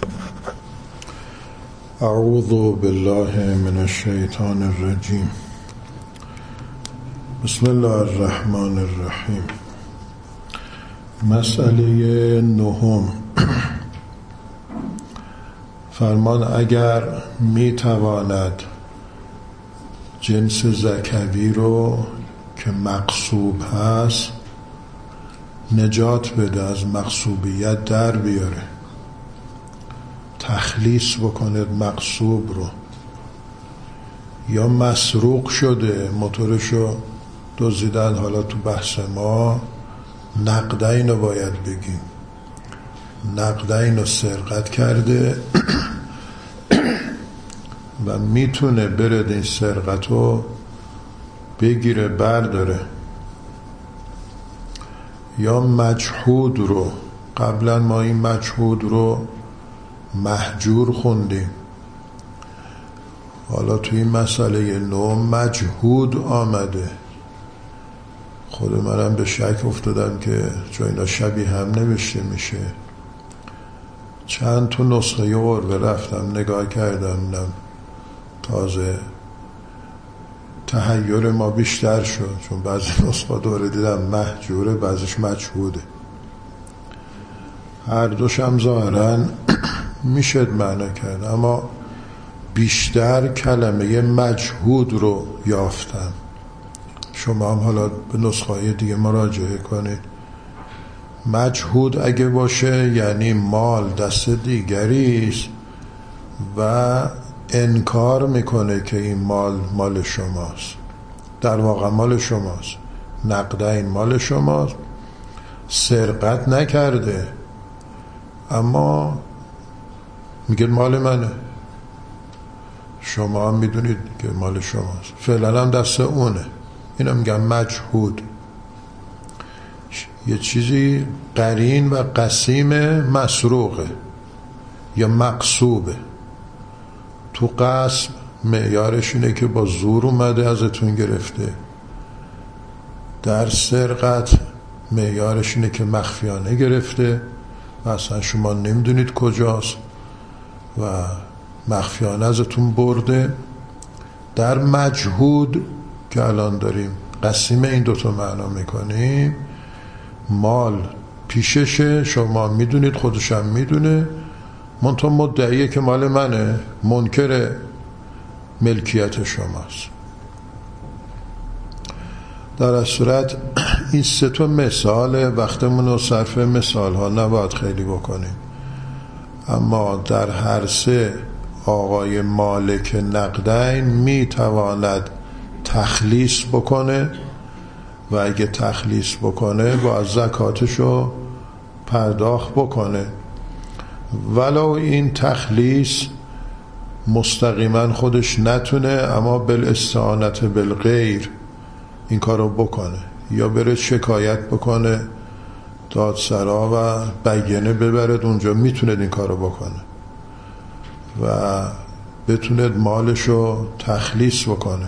اعوذ بالله من الشیطان الرجیم. بسم الله الرحمن الرحیم. مسئله نهم. فرمان اگر میتواند جنس ذکوی رو که مغصوب هست نجات بده، از مغصوبیت در بیاره، تخلیص بکنه مغصوب رو، یا مسروق شده موتورشو دزدیدن، حالا تو بحث ما نقدین رو باید بگیم، نقدین رو سرقت کرده و میتونه برد این سرقت رو بگیره برداره، یا مجهود رو، قبلا ما این مجهود رو مهجور خوندیم، حالا توی این مسئله نو مجهود آمده. خود منم به شک افتادم که چون اینا شبیه هم نوشته میشه، چند تو نسخه قربه رفتم نگاه کردم، تازه تحیر ما بیشتر شد، چون بعضی نسخه دوره دیدم مهجوره، بعضیش مجهوده. هر دوش هم ظاهراً میشد معنا کرد، اما بیشتر کلمه مجهود رو یافتم. شما هم حالا به نسخه های دیگه مراجعه کنید. مجهود اگه باشه یعنی مال دست دیگریست و انکار میکنه که این مال شماست، در واقع مال شماست، نقدین مال شماست، سرقت نکرده اما میگه مال منه، شما هم میدونید که مال شماست، فعلا هم دست اونه. اینا میگن مجهود. یه چیزی قرین و قسیم مسروقه یا مغصوبه. تو قسم معیارش اینه که با زور اومده ازتون گرفته، در سرقت معیارش اینه که مخفیانه گرفته و اصلا شما نمیدونید کجاست و مخفیانه ازتون برده. در مجهود که الان داریم قسیم این دوتا معنا میکنیم، مال پیششه، شما میدونید، خودشم میدونه، منتها مدعیه که مال منه، منکر ملکیت شماست. در از صورت این سه تا مثاله، وقتمون رو صرف مثال ها نباید خیلی بکنیم، اما در هر سه آقای مالک نقدین میتواند تخلیص بکنه و اگه تخلیص بکنه باید زکاتشو پرداخت بکنه، ولو این تخلیص مستقیما خودش نتونه، اما بالاستعانت بالغیر این کارو بکنه، یا بره شکایت بکنه دادسرا و بیانه ببرد اونجا، میتونه این کارو بکنه و بتونه مالشو تخلیص بکنه.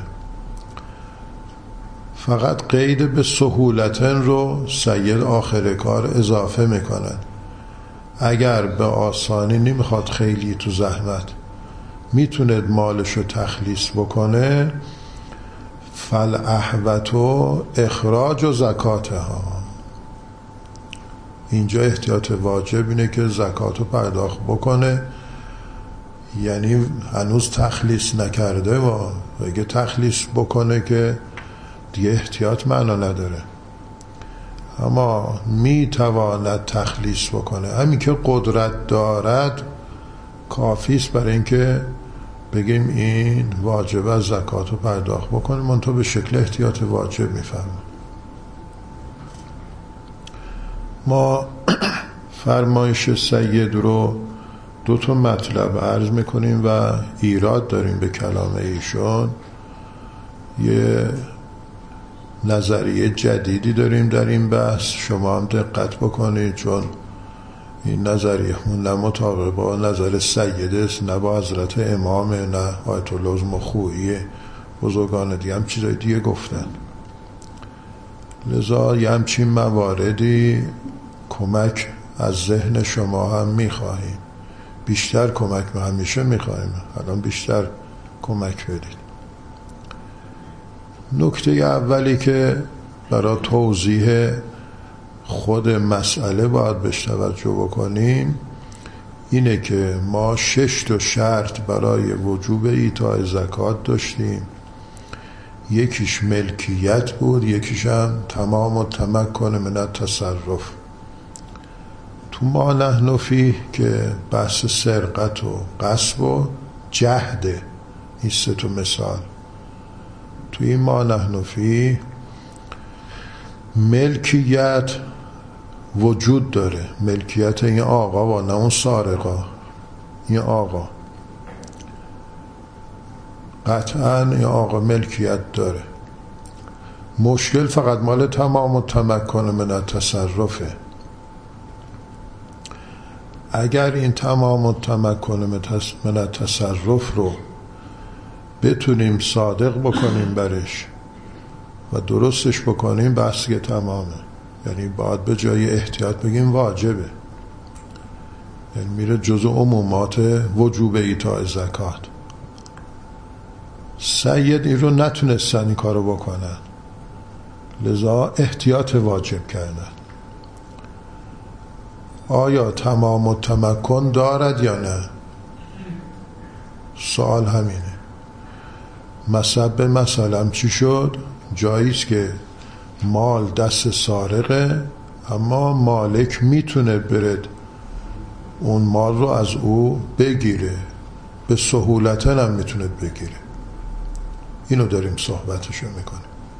فقط قید به سهولتن رو سید آخر کار اضافه میکنن. اگر به آسانی نمیخواد خیلی تو زحمت، میتونه مالشو تخلیص بکنه، فالاحوطو اخراج و زکاتها. اینجا احتیاط واجب اینه که زکاتو پرداخت بکنه، یعنی هنوز تخلیص نکرده و اگه تخلیص بکنه که دیگه احتیاط معنا نداره، اما میتواند تخلیص بکنه. همین که قدرت دارد کافیست برای اینکه بگیم این واجب از زکاتو پرداخت بکنه، منتها به شکل احتیاط واجب میفهمه. ما فرمایش سید رو دو تا مطلب عرض میکنیم و ایراد داریم به کلام ایشون. یه نظریه جدیدی داریم در این بحث، شما هم دقت بکنید، چون این نظریه نه مطابق با نظر سید است، نه با حضرت امام، نه آیت الله مخویی، بزرگان دیگه هم چیزای دیگه گفتن. لذا یه همچین مواردی کمک از ذهن شما هم میخواهیم بیشتر کمک همیشه میخوایم، الان بیشتر کمک بدید. نکته اولی که برای توضیح خود مسئله باید بهش توجه بکنیم اینه که ما 6 تا شرط برای وجوب ایتاء زکات داشتیم. یکیش ملکیت بود، یکیش هم تمام التمکن من التصرف. تو ما نحن فیه که بحث سرقت و غصب و جهده، این 3 تا مثال. تو این ما نحن فیه ملکیت وجود داره، ملکیت این آقا و نه اون سارقا، این آقا قطعا این آقا ملکیت داره. مشکل فقط مال تمام التمکن من التصرفه. اگر این تمام التمکن من التصرف رو بتونیم صادق بکنیم برش و درستش بکنیم، بحث که تمامه. یعنی باید به جای احتیاط بگیم واجبه، یعنی میره جزء عمومات وجوب ایتاء زکات. سید این رو نتونستن این کارو بکنن، لذا احتیاط واجب کردن. آیا تمام التمکن دارد یا نه؟ سوال همینه. مثلا چی شد؟ جاییست که مال دست سارقه اما مالک میتونه برد اون مال رو از او بگیره، به سهولت هم میتونه بگیره. اینو داریم صحبتشو میکنیم.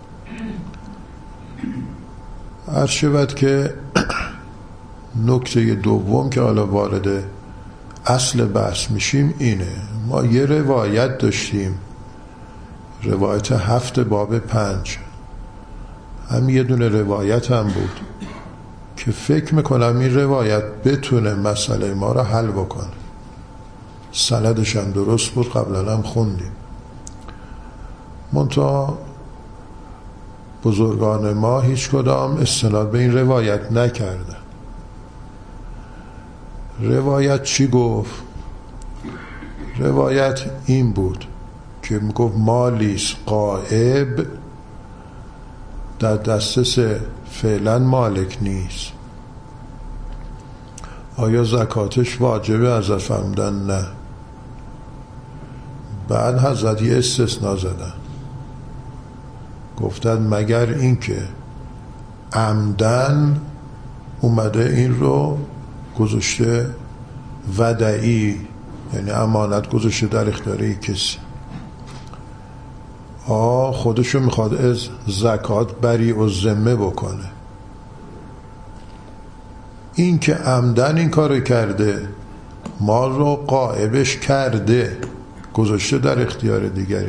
عرض شود که نکته دوم که حالا وارد اصل بحث میشیم اینه. ما یه روایت داشتیم، روایت 7 باب 5، هم یه دونه روایت هم بود که فکر میکنم این روایت بتونه مسئله ما را حل بکنه. سندش هم درست بود، قبلا هم خوندیم. منتها بزرگان ما هیچ کدام استناد به این روایت نکردن. روایت چی گفت؟ روایت این بود که میگفت مالیس غائب در دسترس فعلا مالک نیست. آیا زکاتش واجبه؟ حضرت فرمودن نه. بعد حضرت یه استثناء زدن، گفتن مگر این که عمدن اومده این رو گذاشته ودعی، یعنی امانت گذاشته در اختیار کسی، خودشو میخواد از زکات بری و ذمه بکنه. این که عمدن این کارو کرده، مال رو غائبش کرده، گذاشته در اختیار دیگری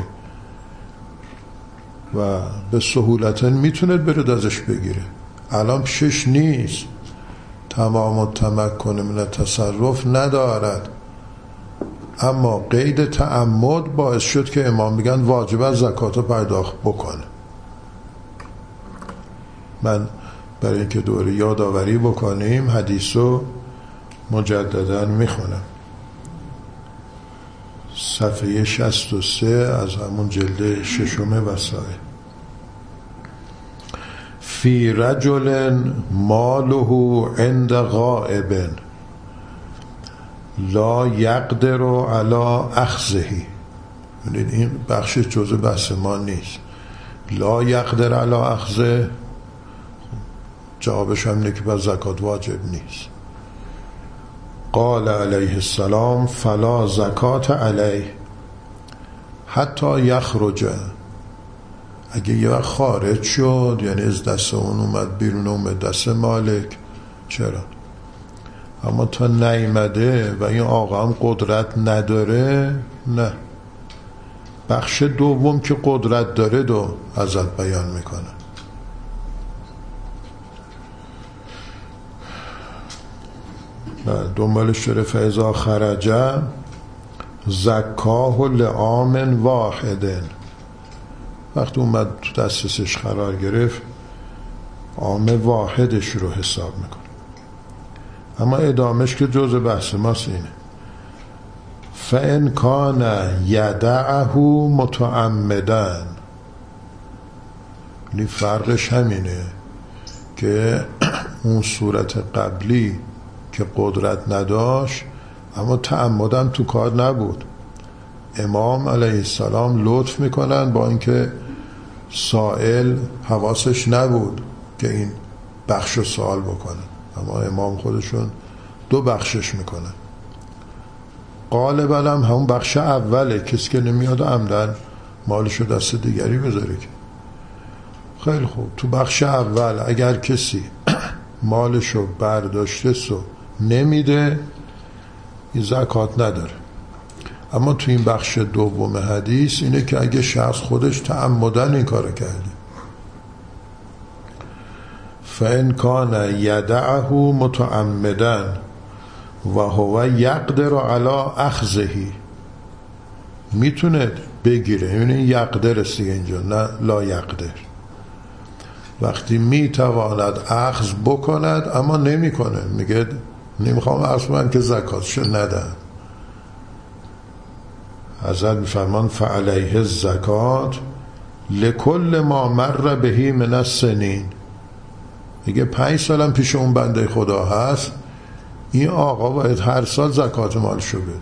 و به سهولت میتونه برد ازش بگیره. الان پیشش نیست، تمام التمکن من التصرف ندارد، اما قید تعمد باعث شد که امام میگن واجب از زکات رو پرداخت بکنه. من برای اینکه دوره یادآوری بکنیم حدیث رو مجددا میخونم. صفحه 63 از همون جلد 6 وسائل. فی رجل ماله عند غائب لا یقدر علی اخذه. این بخش جزء بحث ما نیست. لا یقدر علی اخذه جوابش هم اینه که بر زکات واجب نیست. قال علیه السلام فلا زکات علیه حتی یخرج. اگه یه وقت خارج شد، یعنی از دست اون اومد بیرون، اومد دست مالک، چرا؟ اما تا نیامده و این آقا هم قدرت نداره، نه. بخش دوم که قدرت داره دو ازت بیان میکنه. دنبالش داره فاذا خرج زکاه لعام واحد. وقتی اومد تو دسترسش قرار گرفت، عام واحدش رو حساب میکنه. اما ادامش که جزء بحث ماست اینه. فَإِنْ كَانَ یَدَعَهُ مُتَعَمِّدًا. فرقش همینه که اون صورت قبلی که قدرت نداشت اما تعمدم تو کار نبود، امام علیه السلام لطف میکنن با اینکه سائل حواسش نبود که این بخش سوال بکنه، اما امام خودشون دو بخشش میکنن. غالبا هم همون بخش اوله، کسی که نمیاد عمدن مالشو دست دیگری بذاره که خیلی خوب. تو بخش اول اگر کسی مالشو برداشته سو نمیده این زکات نداره. اما تو این بخش دوم حدیث اینه که اگه شخص خودش تعمدن این کارو کرده، فَإِنْ كَانَ یَدَعَهُ مُتَعَمِّدًا وَهُوَ یَقْدِرُ عَلَىٰ أَخْذِهِ، میتونه بگیره. یعنی یقدر است دیگه اینجا، نه لا یقدر. وقتی میتواند اخذ بکند اما نمیکنه، میگه نمیخوام اخذ من که زکاتشو ندم. حضرت میفرمان فعلیه الزکات لکل ما مر بهی من السنین. میگه 5 سالم پیش اون بنده خدا هست، این آقا باید هر سال زکات مالشو بده.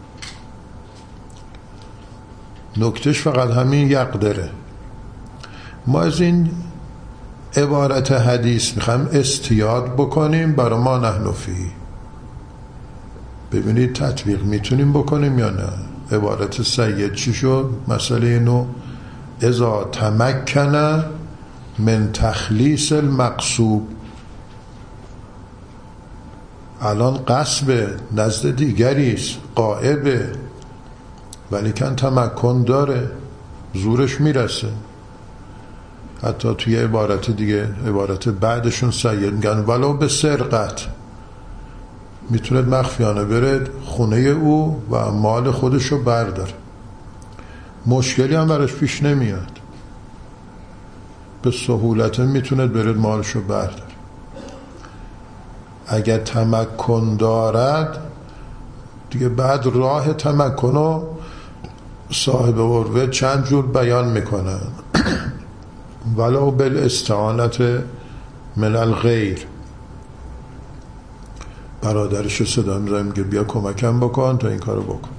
نکتش فقط همین یقدره. ما از این عبارت حدیث میخوایم استیاد بکنیم برای ما نحن فی. ببینید تطبیق میتونیم بکنیم یا نه. عبارت سید چی شد؟ مسئله نو اذا تمکن من تخلیص المقصوب. الان قصب نزد دیگریست، غائبه، ولی کن تمکن داره، زورش میرسه. حتی توی عبارت دیگه، عبارت بعدشون سید میگن ولو به سرقت، میتوند مخفیانه برد خونه او و مال خودشو برداره، مشکلی هم براش پیش نمیاد، به سهولت میتوند برد مالشو برداره. اگر تمکن دارد دیگه بعد راه تمکنو صاحب عروه چند جور بیان میکنن. ولو بالاستعانت من الغیر، برادرشو صدا میزنه میگه بیا کمکم بکن تا این کارو بکن.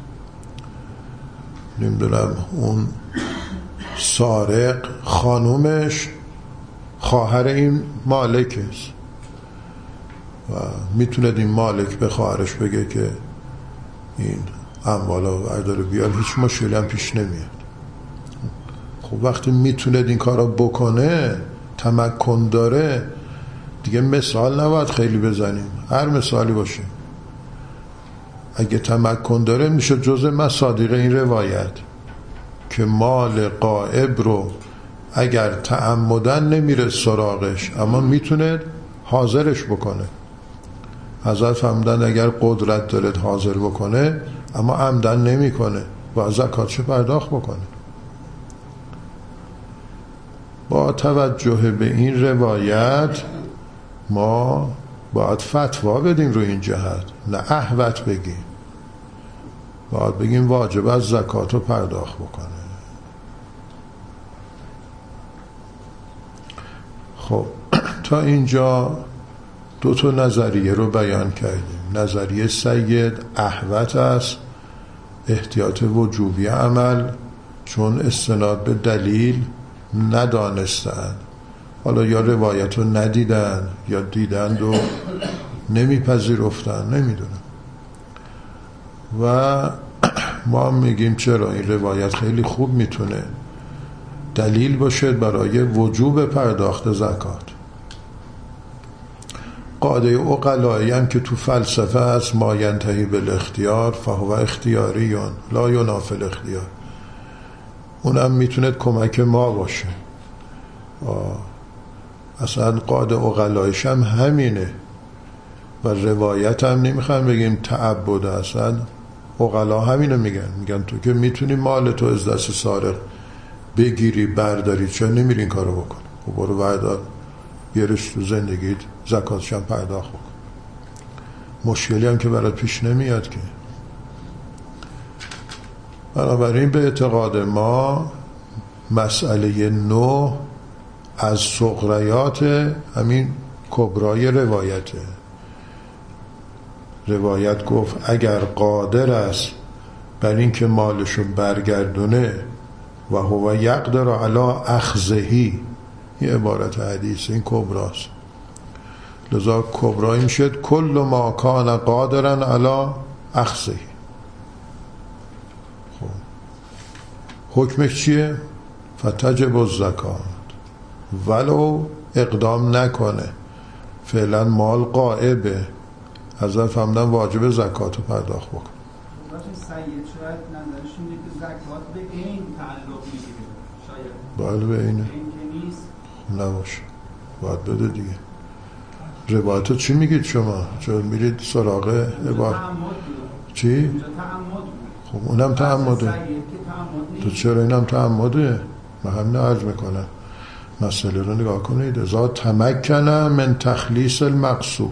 نمیدونم اون سارق خانومش خواهر این مالک است و میتونه این مالک به خواهرش بگه که این اموالا برداره بیار، هیچ مشکلی هم پیش نمیاد. خب وقتی میتونه این کارا بکنه، تمکن داره دیگه، مثال نباید خیلی بزنیم، هر مثالی باشه. اگه تمکن داره میشه جزء مصادیق این روایت که مال غائب رو اگر تعمدن نمیره سراغش اما میتونه حاضرش بکنه. حضرت فرمودن اگر قدرت داره حاضر بکنه اما عمدن نمیکنه و زکاتش پرداخت بکنه. با توجه به این روایت ما باید فتوا بدیم روی این جهت، نه احوط بگیم. باید بگیم واجب از زکات رو پرداخت بکنه. خب تا اینجا 2 نظریه رو بیان کردیم. نظریه سید احوط است، احتیاط وجوبی عمل، چون استناد به دلیل ندانستن، حالا یا روایت رو ندیدن یا دیدند و نمیپذیرفتن، نمیدونم. و ما میگیم چرا این روایت خیلی خوب میتونه دلیل باشه برای وجوب پرداخت زکات. قاعده عقلایی هم که تو فلسفه هست ما ینتهی بالاختیار فهو اختیاریون لا ینافی الاختیار، اونم میتونه کمک ما باشه. اصلا قاعده عقلایش هم همینه و روایت هم نمیخوام بگیم تعبد، اصلا عقلا همینو میگن تو که میتونی مال تو از دست سارق بگیری برداری، چون نمیری این کارو بکن؟ و برو بردار بیارش تو زندگیت، زکاتش هم پرداخت بکن، مشکلی هم که برات پیش نمیاد که. بنابراین به اعتقاد ما مسئله 9 از صغریات همین کبرای روایته. روایت گفت اگر قادر است بر این که مالشو برگردونه و هو یقدر علی اخذهی، این عبارت حدیث، این کبراست. لذا کبرایی میشد کل ما کان قادرا علی اخذهی. خب حکمش چیه؟ فتجب الزکات، ولو اقدام نکنه، فعلا مال غائبه، حضرت فرمودن واجب زکات رو پرداخت بکن. سید شاید نظرش اینه که زکات به این تعلق میگیره، شاید بله به اینه، این که نیست نباشه، باید بده دیگه. روایت چی میگید شما؟ چون میرید سراغ عبارت چی؟ اونجا تعمد. خب اونم تعمده، تو چرا اینم تعمده؟ من همین عرض میکنم مسئله رو نگاه کنید. ازا تمکنه من تخلیص المقصود،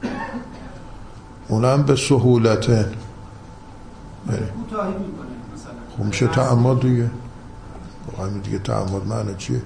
اونم به سهولته کوتاهی میکنه مثلا، خب میشه تعمد دیگه. همین دیگه تعمد معنی چیه؟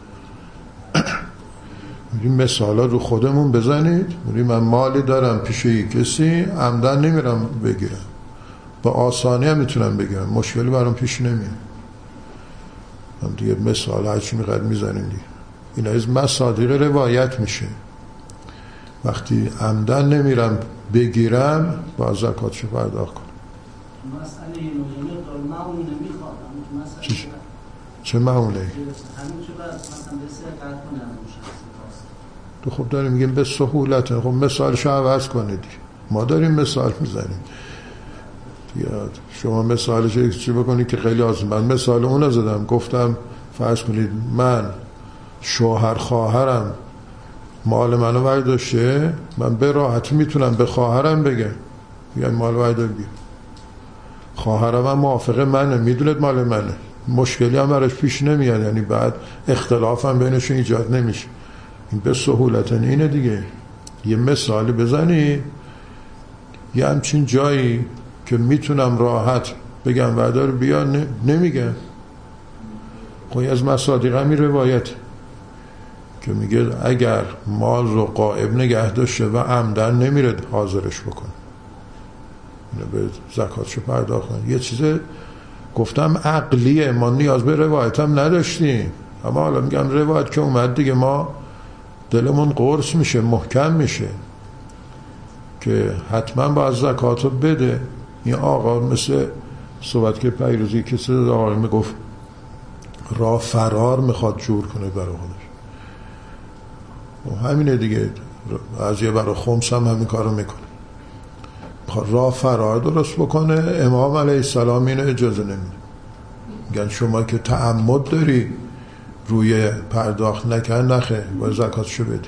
میگیم مثالا رو خودمون بزنید. میگیم من مالی دارم پیش یک کسی، عمدن نمیرم بگیرم، با آسانی هم میتونم بگیرم، مشکلی برام پیش نمیاد. من دیگه مثال هرچی میقدر میزنیم دیگه. این از مصادیق روایت میشه. وقتی عمدن نمیرم بگیرم با زکاتشو پرداخت کنم. مسئله معونه میخواد، چه معونه؟ همین چه بعد مثلا به سرقت کنه تو خب داریم میگیم به سهولته. خب مثالشو عوض کنید، ما داریم مثال میزنیم. شما مثالشو چی بکنید که خیلی آسان. من مثال اون رو زدم، گفتم فرض کنید من شوهر خواهرم مال منو برداشته، من به راحتی میتونم به خواهرم بگم مال بردار بگیر، خواهرم هم موافق منه، میدونید مال منه، مشکلی هم براش پیش نمیاد، یعنی بعد اختلاف هم بینشون ایجاد نمیشه. این به سهولت اینه دیگه. یه مثالی بزنی یه همچین جایی که میتونم راحت بگم بردار بیا، نمیگم. خب از مصادیق همی روایت که میگه اگر مال رو غائب نگه داشته و عمدن نمیره حاضرش بکن، اینو به زکاتشو پرداخت کن. یه چیز گفتم عقلیه، ما نیاز به روایت هم نداشتیم، اما حالا میگم روایت که اومد دیگه ما دلمون قرص میشه، محکم میشه که حتما باید زکاتو بده. این آقا مثل صحبت که پیروزی کسی آقا میگفت راه فرار میخواد جور کنه برای خودش، و همینه دیگه. از یه برای خمس هم همین کارو میکنه، راه فرار درست بکنه. امام علیه السلام اینو اجازه نمیده، میگن شما که تعمد داری روی پرداخت نکن، نخه باید زکاتشو بدی.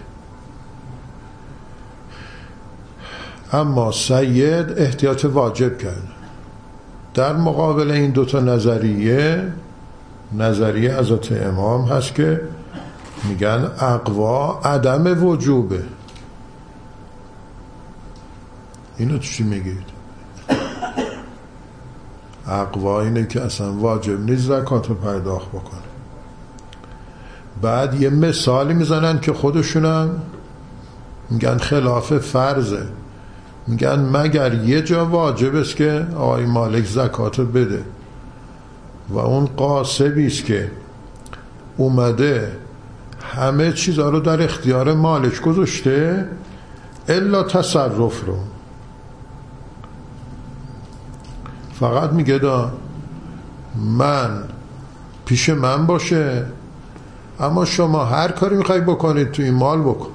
اما سید احتیاط واجب کرد. در مقابل این دوتا نظریه حضرت امام هست که میگن اقوا عدم وجوبه. اینو چی میگید؟ اقوا اینه که اصلا واجب نیست زکات رو پرداخت بکنه. بعد یه مثالی میزنن که خودشونم میگن خلاف فرضه، میگن مگر یه جا واجب است که آقای مالک زکات رو بده و اون قاسبی است که اومده همه چیزا رو در اختیار مالک گذاشته الا تصرف رو، فقط میگه من پیش من باشه، اما شما هر کاری میخوای بکنید تو این مال بکن.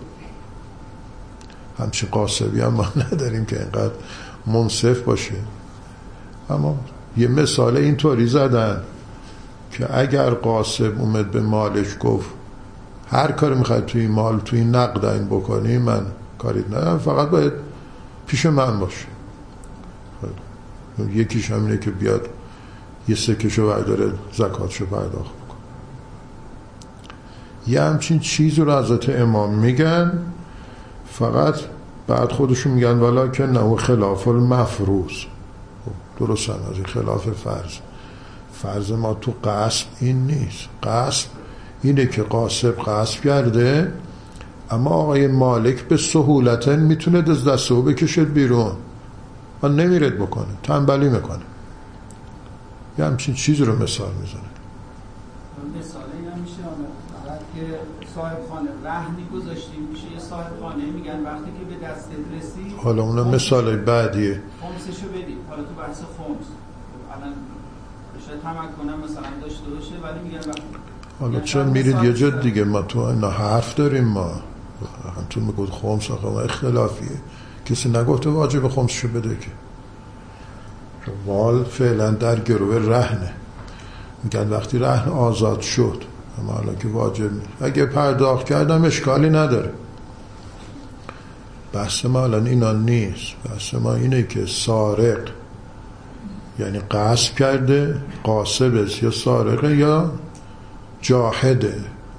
همچین قاسبی هم ما نداریم که اینقدر منصف باشه، اما یه مثال اینطوری زدن که اگر قاسب اومد به مالش گفت هر کاری میخوای توی این مال توی این نقد این بکنی، من کاری ندارم، فقط باید پیش من باشه. یکیش همینه که بیاد یه سکشو برداره زکاتشو پرداخت بکن. یه همچین چیز رو حضرت امام میگن، فقط بعد خودشون میگن ولی که نه خلاف المفروض، درست هم از این خلاف فرض. فرض ما تو غصب این نیست. غصب اینه که غاصب غصب کرده، اما آقای مالک به سهولت میتونه دست او بکشد بیرون و نمیرد بکنه، تنبلی میکنه. یه همچین چیز رو مثال میزنه. مثالی نمیشه فقط که صاحب خانه رهنی گذاشتیم میشه یه صاحب خانه میگن وقتی که به دستت رسید حالا اونم مثال بعدیه، خمسشو بدید. حالا تو بحث خمس الان شاید تمکنم مثلا داشته باشه ولی میگن وقتی حالا چرا میرید یه جد دیگه؟ ما تو اینا حرف داریم، ما همتون میگود خمس آقا ما اختلافیه، کسی نگفته واجب خمسشو بده که. مال فعلا در گروه رهنه، میگن وقتی رهن آزاد شد اما حالا که واجب نیست، اگه پرداخت کردم اشکالی نداره. بحث ما الان اینا نیست، بحث ما اینه که سارق یعنی غصب کرده، غاصب است یا سارقه یا جاحده.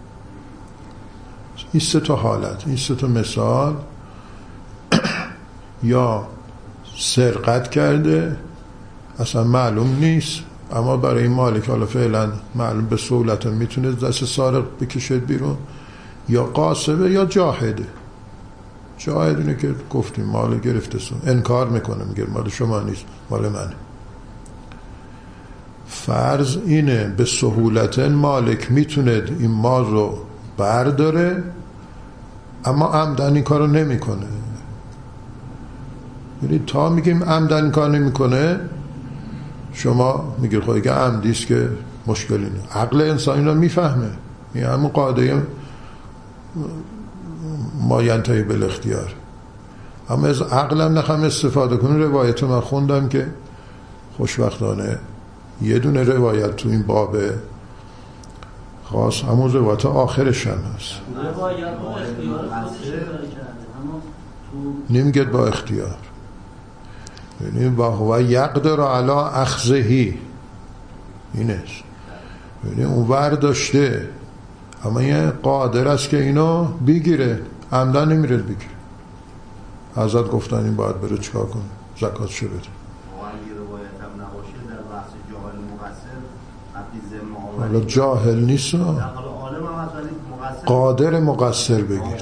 این سه تا حالت، این سه تا مثال. یا سرقت کرده اصلا معلوم نیست، اما برای این مالک حالا فعلا معلوم به سهولت میتونه دست سارق بکشد بیرون، یا غاصبه یا جاحده. جاحد اینه که گفتیم مال گرفته سون، انکار میکنه، میگه مال شما نیست مال منه. فرض اینه به سهولت مالک میتونه این مال رو برداره، اما عمدن این کارو نمیکنه. یعنی تا میگیم عمدن این کار نمیکنه، شما میگید خب اگه عمدی است که مشکلی نیست. عقل انسانی رو میفهمه، این همون قاعده ما ینتهی بالاختیار. اما از عقلم نخواهم استفاده کنم. روایت من خوندم که خوشبختانه یه دونه روایت تو این باب خاص همون روایت آخرش هم هست. روایت با اختیار خودش اشاره کرده، اما تو نمیگه با اختیار، یعنی با هو یقدر علی اخذه، اینه. یعنی اون ور داشته اما یه قادر است که اینو بگیره، عمدن نمیره بگیره. حضرت گفتن این باید بره چکار کنه؟ زکات شو بده. حالا جاهل نیست، قادر مقصر بگیر.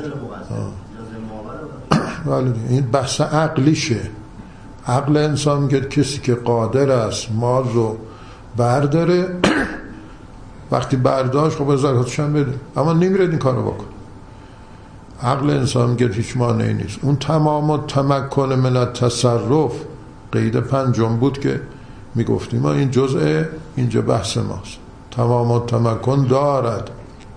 ولی این بحث عقلیشه. عقل انسان میگه کسی که قادر است مال رو برداره، وقتی برداشت خب زکاتش هم بده، اما نمیره این کارو بکن. عقل انسان میگه هیچ مانعی نیست. اون تمام و تمکن من التصرف قید پنجم بود که میگفتیم ما این جزء اینجا بحث ماست. تمام و تمکن دارد.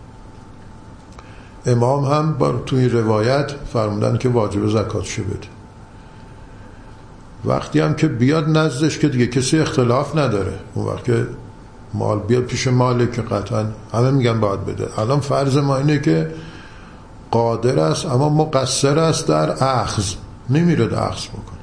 امام هم تو این روایت فرمودن که واجب زکاتش بده. وقتی هم که بیاد نزدش که دیگه کسی اختلاف نداره، اون وقت که مال بیاد پیش مالک که قطعا همه میگن باید بده. الان فرض ما اینه که قادر است اما مقصر است در اخذ، نمیره اخذ بکنه.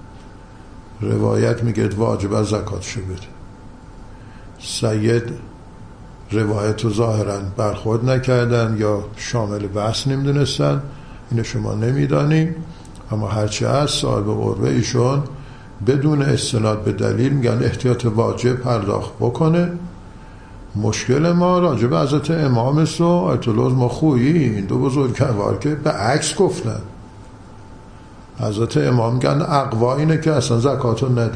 روایت میگه واجب از زکاتش بده. سید روایت رو ظاهرا برخورد نکردن یا شامل بحث نمیدونستن، اینو شما نمیدانیم، اما هرچی هست صاحب قربه ایشون بدون استناد به دلیل میگن احتیاط واجب پرداخت بکنه. مشکل ما راجب حضرت امام است و آیت الله ما خویی، این دو بزرگوار که به عکس گفتن. حضرت امام میگن اقوا اینه که اصلا زکاتو نده.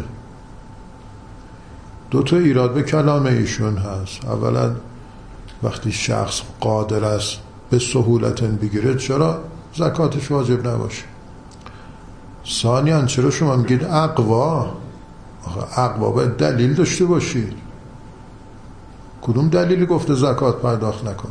دو تا ایراد به کلام ایشون هست. اولا وقتی شخص قادر است به سهولت بگیره چرا زکاتش واجب نباشه؟ ثانیاً چرا شما میگید اقوا؟ اقوا باید دلیل داشته باشید. کدوم دلیلی گفته زکات پرداخت نکنه؟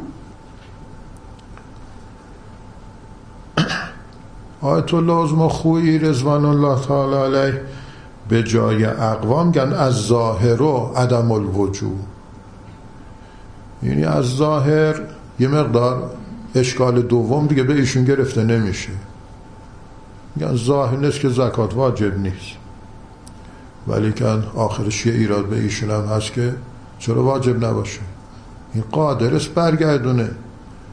آیت الله مخویی رضوان الله تعالی علیه به جای اقوا میگن از ظاهر و عدم الوجوب. یعنی از ظاهر یه مقدار اشکال دوم دیگه به ایشون گرفته نمیشه. میگن ظاهر نیست که زکات واجب نیست، ولی که آخرش یه ایراد به ایشون هم هست که چرا واجب نباشه؟ این قادر است برگردونه،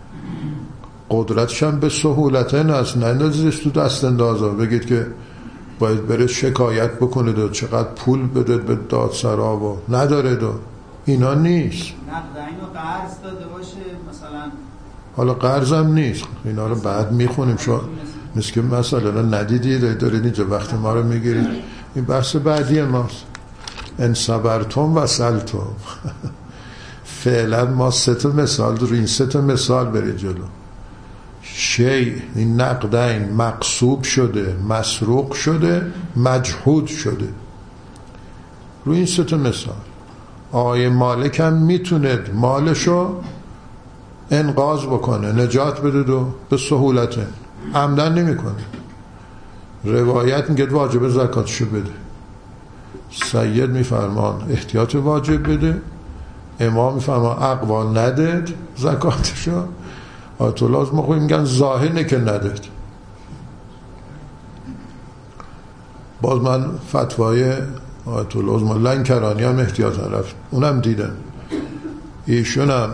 قدرتش هم به سهولت هست، نندازیش تو دست اندازا بگید که باید بره شکایت بکنه و چقدر پول بده به دادسرا و نداره و اینا نیست. نقد اینو قرض داده باشه مثلا، حالا قرضم نیست، اینا رو بعد میخونیم. شما مثل که مثلا ندیدید دارید اینجا وقت ما رو میگیرید. این بحث بعدی ماست. ان صبرتم و سلتم. فعلا ما 3 مثال رو این 3 مثال برید جلو. این نقدین مقصوب شده، مسروق شده، مجهود شده. رو این 3 مثال آقای مالک هم میتونه مالشو انقاذ بکنه، نجات بده و به سهولت عمدن نمیکنه. روایت میگه واجب زکاتشو بده، سید میفرمان احتیاط واجب بده، امام میفرمان اقوال نداد زکاتشو، آیت الله از ما میگن ظاهر که نداد. باز من فتوای آیت الله از ما لنکرانی هم احتیاطا رفت، اونم دیدم. ایشون هم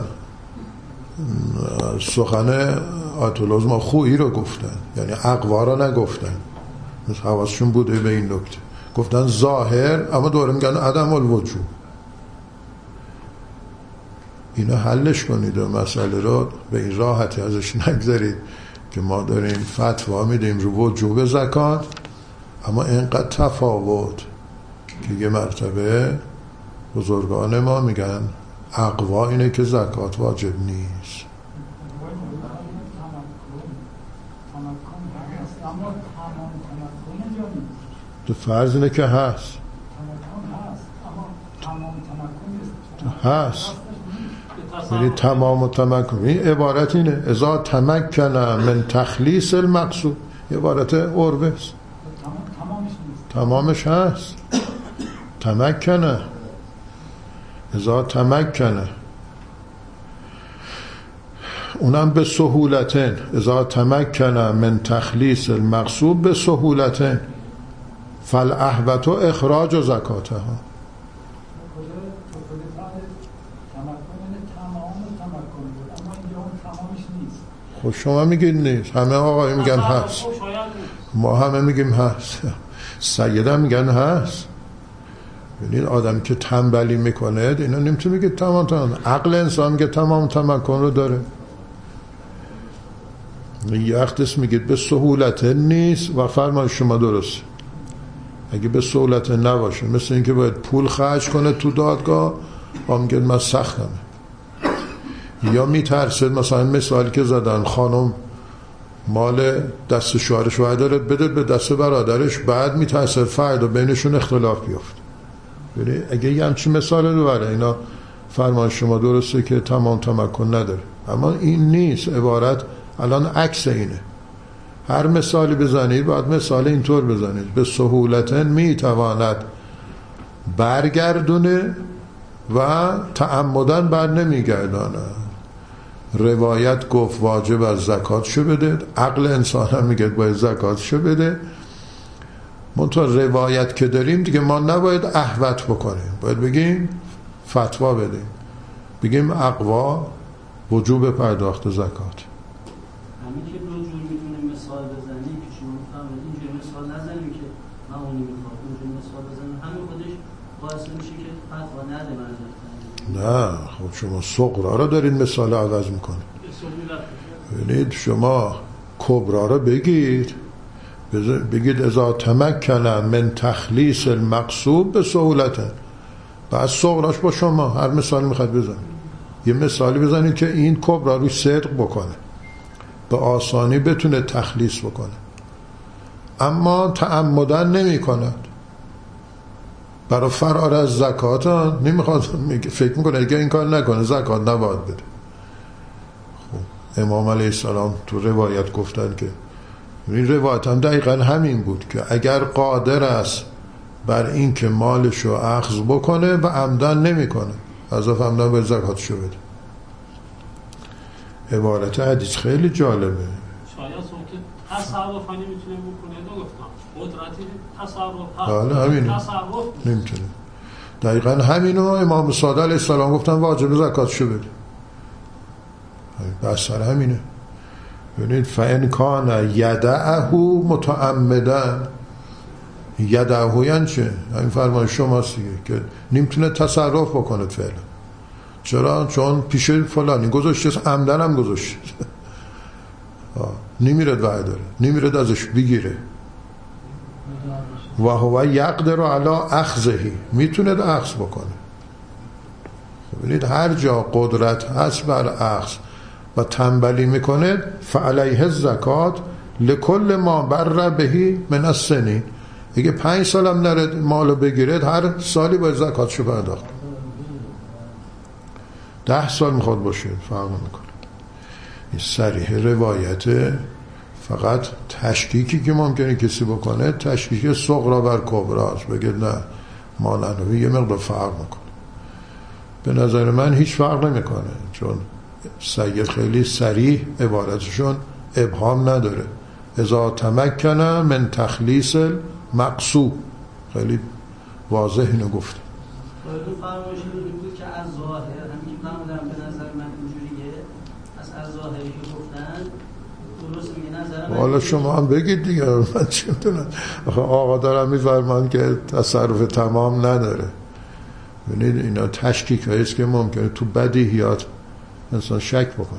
سخن آیت الله از ما خویی رو گفتن، یعنی اقوا رو نگفتن، مثل حواسشون بوده به این نکته، گفتن ظاهر، اما دوره میگن عدم الوجوب. اینا حلش کنید و مسئله رو به این راحتی ازش نگذارید که ما داریم فتوا میدیم رو وجوب زکات، اما اینقدر تفاوت که یه مرتبه بزرگان ما میگن اقوا اینه که زکات واجب نیست. تو فرض اینه که هست، هست، یعنی تمام و تمکن. این عبارت اینه اذا تمکن من تخلیص المقصود، عبارت عربه است. تمامش هست، تمکنه، اذا تمکنه، اونم به سهولتن، اذا تمکنه من تخلیص المقصود به سهولتن فالاحوط اخراج زکاتها. خب شما میگید نیست، همه آقای میگن هست، ما همه میگیم هست، سیدم میگن هست. یعنی آدم که تنبلی میکنه اینا نمیتونه میگه تمام تمام، عقل انسان میگه تمام تمکن رو داره. یه وقتش میگید به سهولت نیست و فرمان شما درست. اگه به سهولت نباشه، مثل اینکه باید پول خرج کنه تو دادگاه، با میگه من سختمه، یا میترسد. مثلا مثالی که زدن خانم مال دست شوهرش داره بده به دست برادرش، بعد میترسد فردا بینشون اختلاف بیفت. ببین اگه یه همچین مثال رو بره، اینا فرمان شما درسته که تمام تمکن نداره، اما این نیست. عبارت الان عکس اینه. هر مثالی بزنید باید مثال اینطور بزنید به سهولت میتواند برگردونه و تعمدن بر نمیگردانه. روایت گفت واجب از زکات شو بده، عقل انسان هم میگه باید زکات شو بده. منتها روایت که داریم دیگه ما نباید احوط بکنیم، باید بگیم فتوا بدیم، بگیم اقوا وجوب پرداخت زکات. همین که دو جور میتونیم مثال بزنیم که شما فهمید اینجوری مثال نزنیم که من اونی میخوام، اونجوری مثال بزنیم، همین خودش باعث میشه که فتوا نده منظورتون. نه خب شما صغرا رو دارین مثال عوض میکنید. ببینید شما کبرا رو بگید اذا تمکن من تخلیص المقصود به سهولتن، بعد صغراش با شما هر مثال میخواد بزنید. یه مثالی بزنید که این کبرا رو صدق بکنه، به آسانی بتونه تخلیص بکنه، اما تعمدن نمی کند. برای فرار از زکات نمیخواد، فکر میکنه اگه این کار نکنه زکات نباید بده. خب امام علیه السلام تو روایت گفتن که این روایت هم دقیقا همین بود که اگر قادر است بر این که مالشو اخذ بکنه و عمدن نمی کنه، از عمدن باید زکاتشو بده. عبارت حدیث خیلی جالبه. شاید که تصرفانی میتونه بکنه، نگفتم قدرتی تصرف حالا همینه نمیتونه. دقیقا همینو امام صادق علیه السلام گفتن واجب زکاتشو بده. بس سر همینه. ببینید فإن کان یدعه متعمدا، یدعه یعنی چه؟ این فرمان شماست دیگه که نمیتونه تصرف بکنه فعلا. چرا؟ چون پیش فلانی گذاشته، عمدن هم گذاشته. نمیرد وعده داره، نمیرد ازش بگیره. و هو یقدر علی اخذه، میتونه اخذ بکنه. ببینید هر جا قدرت هست بر اخذ و تنبلی میکنه، فعلیه الزکات لکل ما بر بهی من السنین. اگه 5 سالم نره مالو بگیرد، هر سالی باید زکاتشو پرداخت. 10 سال میخواد باشه فرق میکنه. این صریح روایت فقط تشکیکی که ممکنه کسی بکنه، تشکیک صغرا بر کبراست، بگه نه مال انوی یه مقدار فرق میکنه. به نظر من هیچ فرق نمیکنه، چون سید خیلی صریح عبارتشون ابهام نداره. اذا تمکن من تخلیص مقصود، خیلی واضح اینو گفته. باید فرمایش بود که از ظاهر همین فرمودن به نظر من اینجوریه، از ظاهری که گفتن درست میگه نظر من. حالا شما هم بگید دیگه، من چی میدونم. آقا دارم میفرمان که تصرف تمام نداره. ببینید اینا تشکیک هاییست که ممکنه تو بدیهیات انسان شک بکنه.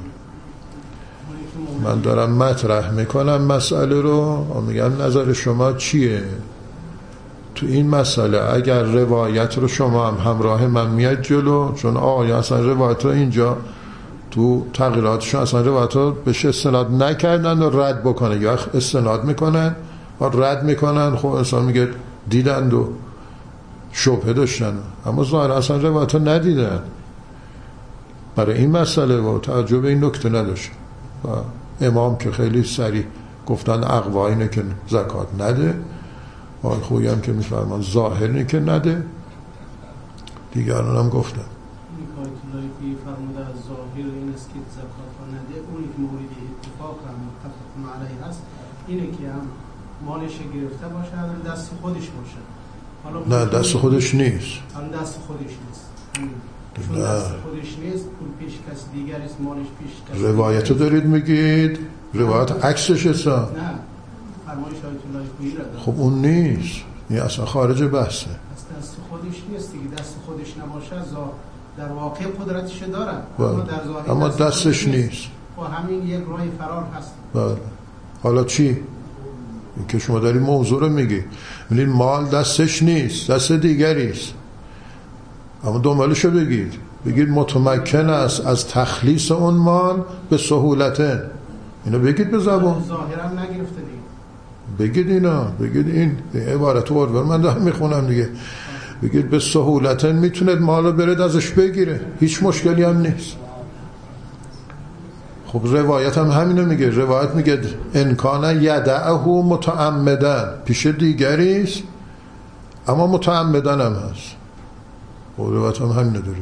من دارم مطرح میکنم مسئله رو، میگم نظر شما چیه تو این مسئله. اگر روایت رو شما هم همراه من میاد جلو، چون آقا اصلا روایت رو اینجا تو تغییراتشون اصلا روایت رو بهش استناد نکردن و رد بکنه، یا استناد میکنن و رد میکنن. خب انسان میگه دیدند و شبهه داشتن، اما ظاهر اصلا روایت رو ندیدن. برای این مسئله و توجه به این نکته نداشت. و امام که خیلی صریح گفتن اقوا اینه که زکات نده، آقای خویی هم که میفرمان ظاهر اینه که نده، دیگران هم گفتن. این که آیت اللهی که فرموده از ظاهر این است که زکات ها نده، اونی که مورد اتفاق هم متفقون علیه هست اینه که هم مالش گرفته باشه، هم دست خودش باشه. نه دست خودش نیست. هم دست خودش نیست. چون دست خودش نیست، پول پیش کسی دیگر است، مالش پیش کسی. روایتو دارید میگید؟ روایت عکسش هست. نه فرمایش آیت اللهی خویی را. خب اون نیست، این اصلا خارج بحثه. دست خودش نیست دیگه. دست خودش نباشه در واقع قدرتش داره، اما دستش نیست. و همین یک راه فرار هست. بله. حالا چی؟ این که شما داری موضوع رو میگی، میگید مال دستش نیست، دست دیگریست، اما دنبالشو بگید متمکن است از تخلیص اون مال به سهولته. اینو بگید به زبان. ظاهرا نگرفته دیگه. بگید اینا، بگید این عبارت رو من دارم میخونم دیگه. بگید به سهولته میتونه مالو برد ازش بگیره، هیچ مشکلی هم نیست. خب روایت هم همینو میگه. روایت میگه انکان یدعه متعمدن، پیش دیگریست اما متعمدن هم هست. خب روایت هم همینو داره.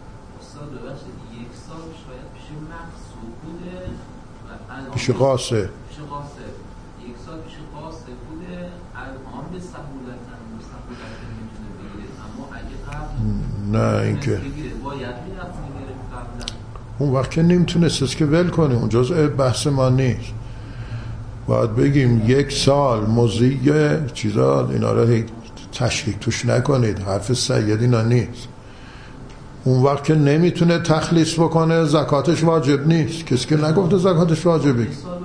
پیش قاسه. یک سال پیش قاسه بوده، الان به سهولت میتونه بگیره، اما اگه قبل نه اینکه باید میرفت میگیره قبلا، اون وقت که نمیتونست که ول کنه، اون جزء بحث ما نیست. باید بگیم 1 سال مضی چیزا، اینا رو تشکیک توش نکنید، حرف سید اینا نیست. اون وقت که نمیتونه تخلیص بکنه زکاتش واجب نیست. کسی که نگفته زکاتش واجبه.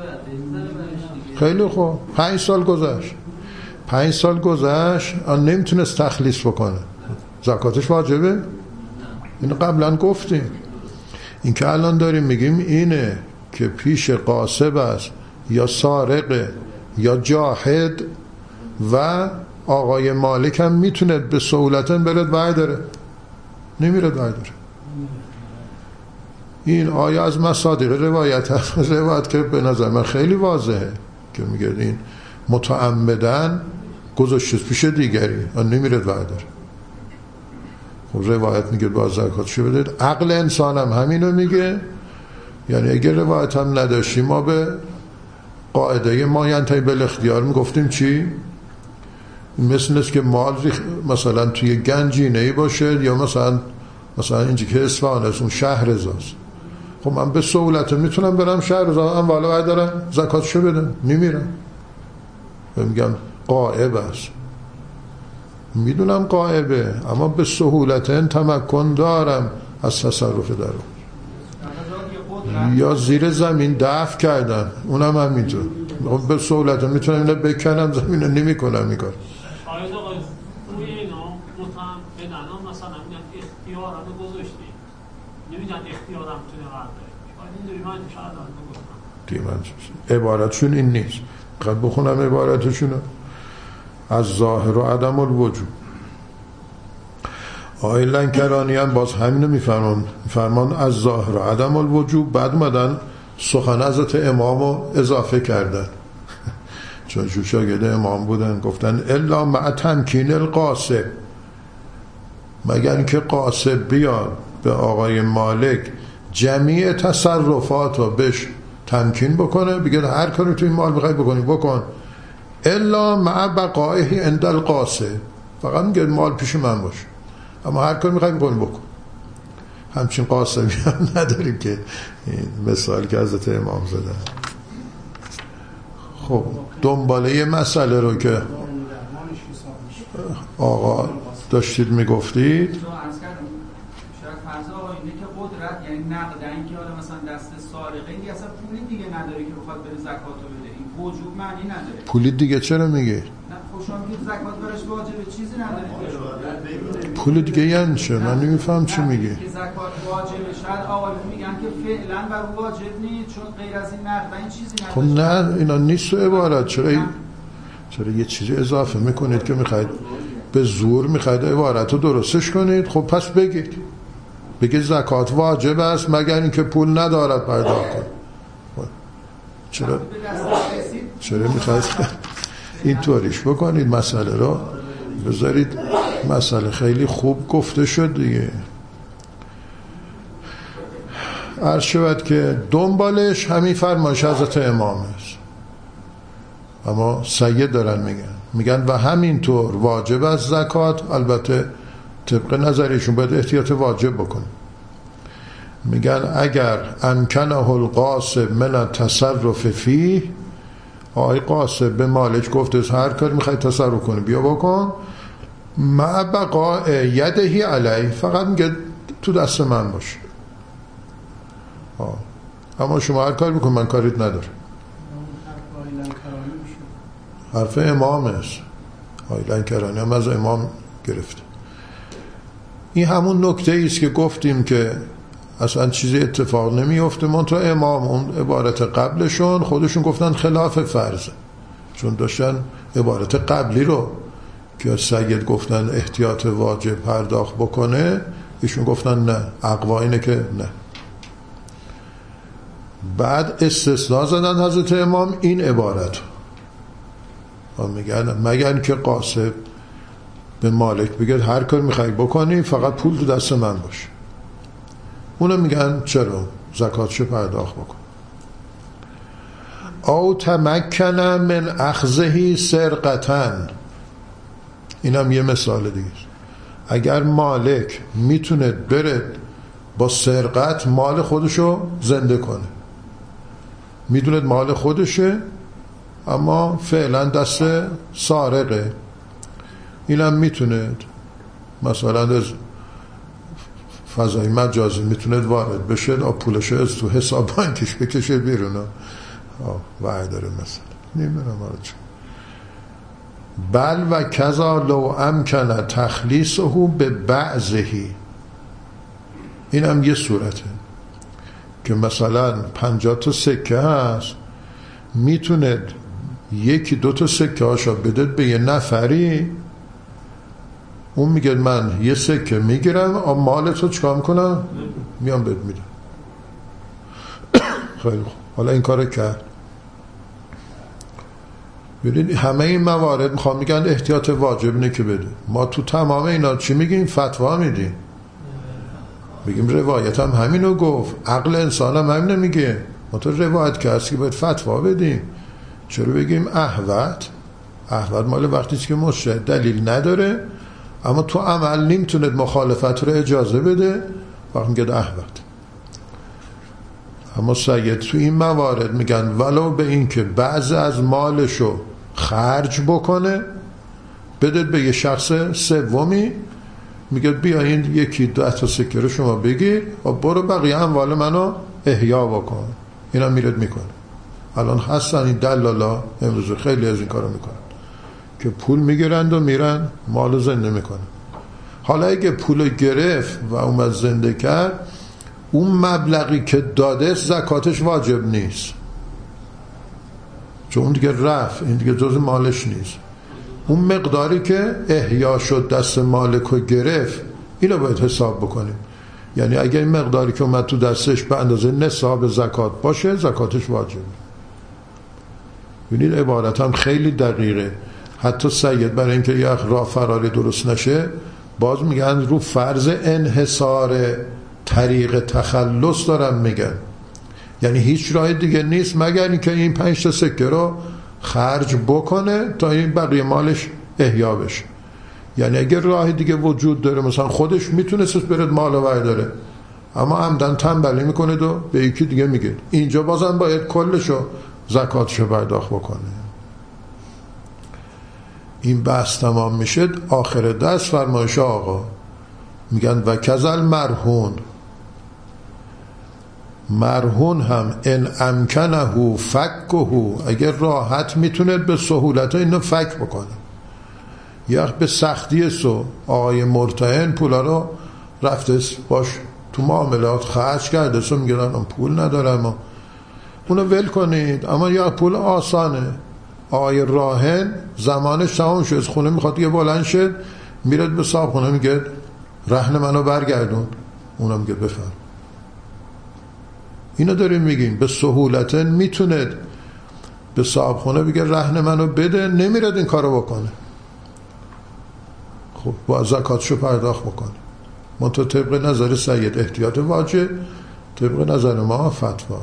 خیلی خوب، 5 سال گذشت، 5 سال گذشت نمیتونست تخلیص بکنه، زکاتش واجبه؟ اینو قبلا گفتیم. این که الان داریم میگیم اینه که پیش قاصب است یا سارق یا جاحد و آقای مالک هم میتونه به سهولتن برد وعی داره، نمیره وعی داره. این آیه از مصادیق روایت که به نظر من خیلی واضحه که میگه این متعمدن گذاشته پیش دیگری نمیره وعی داره. خب روایت میگه باز زکاتشو بدید. عقل انسان هم همینو میگه. یعنی اگر روایت هم نداشتیم ما به قاعده ما ینتهی بالاختیار میگفتیم چی؟ مثل نیست که مال مثلا توی گنجینه‌ای باشه یا مثلا اینجا که اصفهان است اون شهرزاست. خب من به سهولت میتونم برم شهرزا هم والا دارم زکاتشو بدم، نمیرم. میگم غائب است. میدونم غائبه اما به سهولت تمکن دارم از تصرف در اون، یا زیر زمین دفع کردن اونم همینطور، به سهولت میتونم اینو بکنم زمین رو نمی کنم میکار. شاید آقای روی اینا متهم بدن مثلا میگن اختیارم رو گذاشتی، نمیگن اختیارم تونه قرده، شاید این دوری من شاید هم بگفتم دیمن عبارتشون این نیست. قد بخونم عبارتشونو از ظاهر و عدم الوجود. آقای لنکرانی هم باز همینو میفرمان از ظاهر و عدم الوجود. بعد مدن سخن حضرت امامو اضافه کردن چون شاگرد امام بودن، گفتن الا مع تمکین القاسب، مگر اینکه قاسب بیاد به آقای مالک جمیع تصرفات رو بهش تمکین بکنه، بگه هر کاری توی این مال بخوای بکنی بکن، الا مع بقائه عند القاسب، فقط میگه مال پیش من باشه اما هر کاری میخوای بکنی بکن. همچین قاسمی هم نداریم که این مثال که حضرت امام زدن. خب دنباله مسئله رو که آقا داشتید میگفتید، شاید فرض آقا اینه که قدرت یعنی نقدن که حالا مثلا دست سارقه این اصلا پولی دیگه نداره که بخواد بره زکاتو بده، این وجوب معنی نداره. پولی دیگه چرا میگه؟ نه خوشم که زکات برش واجبه چیزی نداره. پول دیگه یعنی چه؟ من نمیفهم چی میگه. که زکات واجبه، شاید آقایون میگن که فعلا بر واجب نیست چون غیر از این نقدن چیزی نداره. خب نه اینا نیست و عبارت. چرا یه چیزی اضافه میکنید که میخواید به زور میخواید عبارت رو درستش کنید؟ خب پس بگید زکات واجب است مگر اینکه پول ندارد پرداخت کن. چرا میخواید این طوریش بکنید مسئله رو؟ بذارید مسئله خیلی خوب گفته شد دیگه. عرض شود که دنبالش همین فرمایش حضرت امام است، اما سید دارن میگن و همینطور واجب است زکات، البته طبق نظریشون باید احتیاط واجب بکن. میگن اگر امکنه القاسب من التصرف فیه، آقای قاسب به مالک گفته هر کاری میخوای تصرف کنی بیا بکن، مع بقاء یدهی علی، فقط میگه تو دست من باشه، اما شما هر کاری بکن من کاریت نداره. حرف امام است، آقای لنکرانی هم از امام گرفته. این همون نکته ایست که گفتیم که اصلا چیزی اتفاق نمیفته، منتها امام اون عبارت قبلشون خودشون گفتن خلاف فرض، چون داشتن عبارت قبلی رو که سید گفتن احتیاط واجب پرداخت بکنه، ایشون گفتن نه، اقوا اینه که نه. بعد استثناء زدن حضرت امام این عبارت و میگن مگر که قاسب به مالک بگه هر کار میخوای بکنی فقط پول تو دست من باشه، اونو میگن چرا زکاتشو پرداخت بکن. او تمکن من اخذهی سرقتن، اینم یه مثال دیگه. اگر مالک میتونه بره با سرقت مال خودشو زنده کنه، میدونه مال خودشه اما فعلا دست سارقه، اینم میتونه مثلا از فضای مجازی میتونه وارد بشه، پولش از تو حساب بانکش بکشه بیرون وعده داره مثلا نمیدونم چه. بل و کذا لو امکن تخلیصه به بعضهی، اینم یه صورته که مثلا 50 تا سکه هست، میتونه یکی 2 تا سکه هاشو بده به یه نفری، اون میگه من یه سکه میگیرم اما مالتو چکار میکنم میام بهت میدم. خیلی خوب، حالا این کارو کرد. ببینید همه این موارد میخوام میگن احتیاط واجب نه که بده. ما تو تمام اینا چی میگیم؟ فتوا میدیم، بگیم روایت هم همینو گفت، عقل انسان هم همینو میگه، ما تو روایت که هست که باید فتوا بدیم. چرا بگیم احوط مال وقتی که مشهد دلیل نداره اما تو عمل نمیتونه مخالفت رو اجازه بده، وقت میگه احوط. اما سید تو این موارد میگن ولو به این که بعض از مالشو خرج بکنه بدید به یه شخص سومی، میگه بیا این 1-2 تا سکه رو شما بگیر و برو بقیه اموال منو احیا بکن. اینا میرد میکنه. الان هستن این دلالا، امروز خیلی از این کارو میکنن که پول میگیرند و میرن مالو زنده میکنن. حالا اگه پول گرفت و اومد زنده کرد، اون مبلغی که داده زکاتش واجب نیست، چون اون دیگه رفت، این دیگه جز مالش نیست. اون مقداری که احیا شد دست مالک رو گرفت، اینو باید حساب بکنیم. یعنی اگه این مقداری که اومد تو دستش به اندازه نصاب زکات باشه، زکاتش واجب. ببینید عبارت هم خیلی دقیقه. حتی سید برای اینکه یه راه فراری درست نشه، باز میگن رو فرض انحصار طریق تخلص دارن میگن. یعنی هیچ راه دیگه نیست مگر اینکه این 5 تا سکه رو خرج بکنه تا این بقیه مالش احیا بشه. یعنی اگر راه دیگه وجود داره، مثلا خودش میتونست برد مال و داره، اما عمدن تنبلی میکنه و به یکی دیگه میگه، اینجا بازم باید کلشو زکاتشو پرداخت بکنه. این بحث تمام میشه. آخر دست فرمایش آقا میگن و کذل مرهون هم ان امکنه فکه، اگر راحت میتونه به سهولت اینو فک بکنه. یا به سختی آقای مرتهن پولا رو رفته باش تو معاملات خرج کرده، میگه من پول ندارم، اونو ول کنید. اما یا پول آسانه، آقای راهن زمانش تمام شد، از خونه میخواد یه بلند شد، میرد به صاحب خونه میگه رهن منو برگردون، اونم میگه بفرم. اینو داریم میگیم به سهولت میتونه به صاحب خونه بگه رهن منو بده، نمیرد این کارو بکنه. خب با زکاتشو پرداخت بکنه. منتها طبق نظر سید احتیاط واجب، طبق نظر ما فتوا.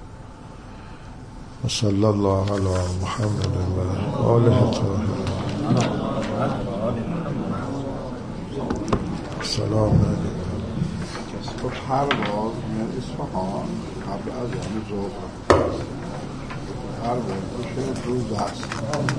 صلی الله علی محمد و آله الطاهرین. سلام علیکم. پرواز من اصفهان قبل از ظهر، پرواز روز است.